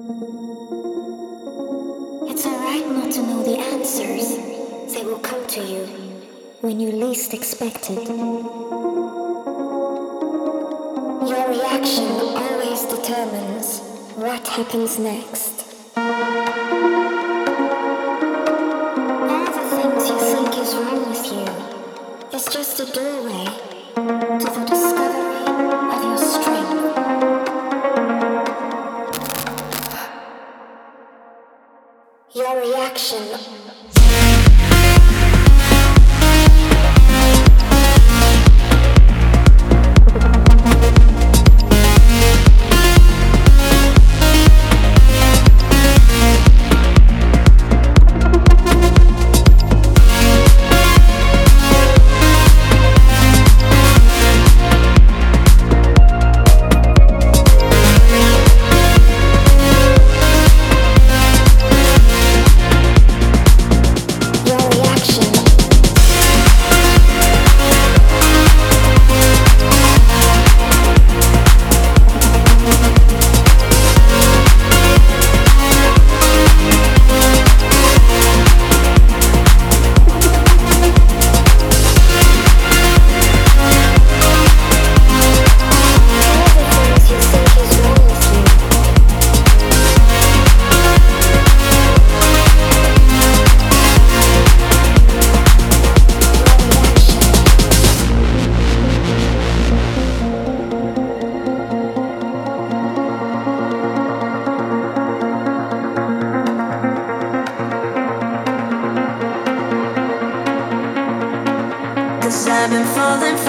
It's alright not to know the answers. They will come to you when you least expect it. Your reaction always determines what happens next. All the things you think is wrong with you is just a doorway to the discovery of your strength. Your reaction. I've been falling